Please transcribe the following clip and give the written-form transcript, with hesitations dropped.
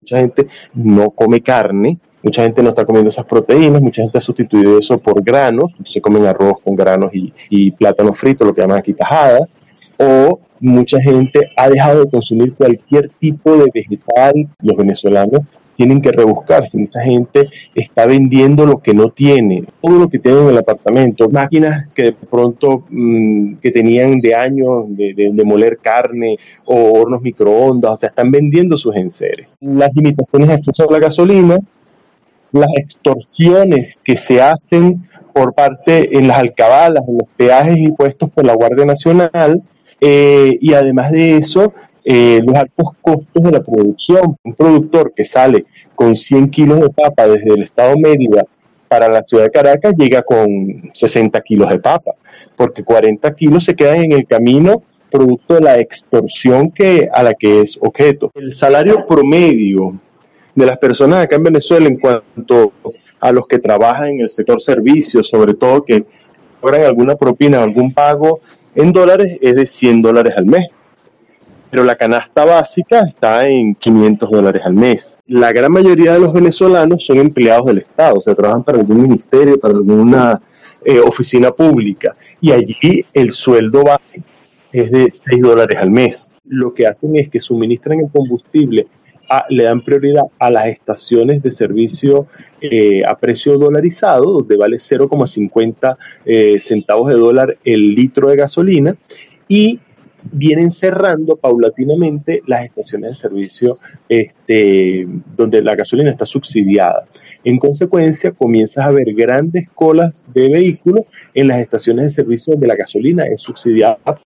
mucha gente no come carne, mucha gente no está comiendo esas proteínas, mucha gente ha sustituido eso por granos, se comen arroz con granos y plátano frito, lo que llaman aquí tajadas, o mucha gente ha dejado de consumir cualquier tipo de vegetal. Los venezolanos tienen que rebuscarse, mucha gente está vendiendo lo que no tiene, todo lo que tienen en el apartamento, máquinas que de pronto que tenían de años de moler carne o hornos microondas, o sea, están vendiendo sus enseres. Las limitaciones de acceso a la gasolina, las extorsiones que se hacen por parte en las alcabalas, en los peajes impuestos por la Guardia Nacional, y además de eso, los altos costos de la producción. Un productor que sale con 100 kilos de papa desde el estado Mérida para la ciudad de Caracas llega con 60 kilos de papa, porque 40 kilos se quedan en el camino producto de la extorsión a la que es objeto. El salario promedio de las personas acá en Venezuela en cuanto a los que trabajan en el sector servicios, sobre todo que cobran alguna propina o algún pago en dólares, es de $100 al mes. Pero la canasta básica está en $500 al mes. La gran mayoría de los venezolanos son empleados del Estado, o sea, trabajan para algún ministerio, para alguna oficina pública, y allí el sueldo básico es de $6 al mes. Lo que hacen es que suministran el combustible, le dan prioridad a las estaciones de servicio a precio dolarizado, donde vale 0,50 centavos de dólar el litro de gasolina, y vienen cerrando paulatinamente las estaciones de servicio donde la gasolina está subsidiada. En consecuencia, comienzas a ver grandes colas de vehículos en las estaciones de servicio donde la gasolina es subsidiada